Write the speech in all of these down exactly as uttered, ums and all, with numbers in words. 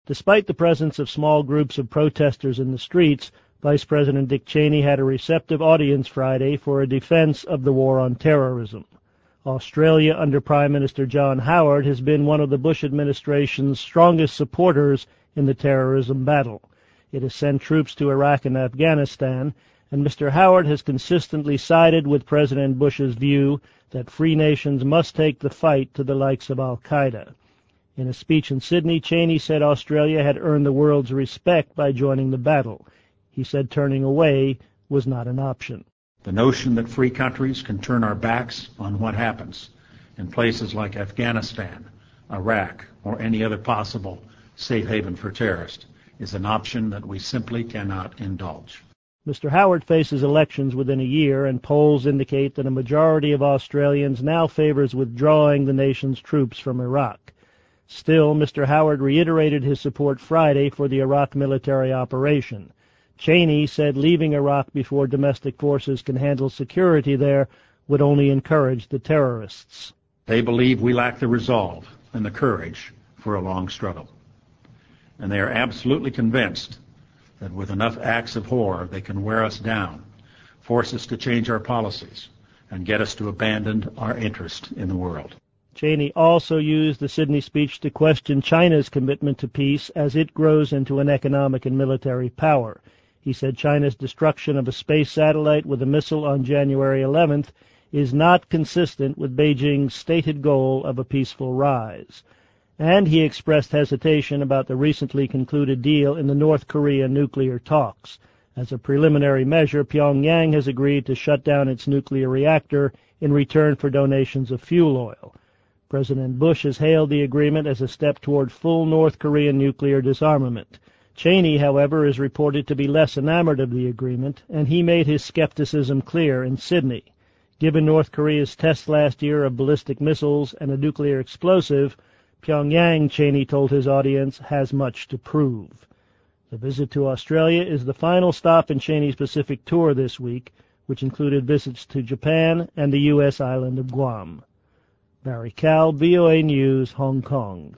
Despite the presence of small groups of protesters in the streets, Vice President Dick Cheney had a receptive audience Friday for a defense of the war on terrorism. Australia, under Prime Minister John Howard, has been one of the Bush administration's strongest supporters in the terrorism battle. It has sent troops to Iraq and Afghanistan, and Mister Howard has consistently sided with President Bush's view that free nations must take the fight to the likes of al-Qaeda. In a speech in Sydney, Cheney said Australia had earned the world's respect by joining the battle. He said turning away was not an option. The notion that free countries can turn our backs on what happens in places like Afghanistan, Iraq, or any other possible safe haven for terrorists is an option that we simply cannot indulge. Mister Howard faces elections within a year, and polls indicate that a majority of Australians now favors withdrawing the nation's troops from Iraq. Still, Mister Howard reiterated his support Friday for the Iraq military operation. Cheney said leaving Iraq before domestic forces can handle security there would only encourage the terrorists. They believe we lack the resolve and the courage for a long struggle. And they are absolutely convinced that with enough acts of horror they can wear us down, force us to change our policies, and get us to abandon our interest in the world. Cheney also used the Sydney speech to question China's commitment to peace as it grows into an economic and military power. He said China's destruction of a space satellite with a missile on January eleventh is not consistent with Beijing's stated goal of a peaceful rise. And he expressed hesitation about the recently concluded deal in the North Korea nuclear talks. As a preliminary measure, Pyongyang has agreed to shut down its nuclear reactor in return for donations of fuel oil. President Bush has hailed the agreement as a step toward full North Korean nuclear disarmament. Cheney, however, is reported to be less enamored of the agreement, and he made his skepticism clear in Sydney. Given North Korea's test last year of ballistic missiles and a nuclear explosive, Pyongyang, Cheney told his audience, has much to prove. The visit to Australia is the final stop in Cheney's Pacific tour this week, which included visits to Japan and the U S island of Guam. Barry Cal, V O A News, Hong Kong.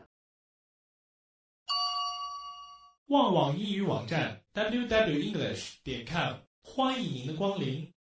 旺旺英语网站 double u double u double u 点 com 欢迎您的光临。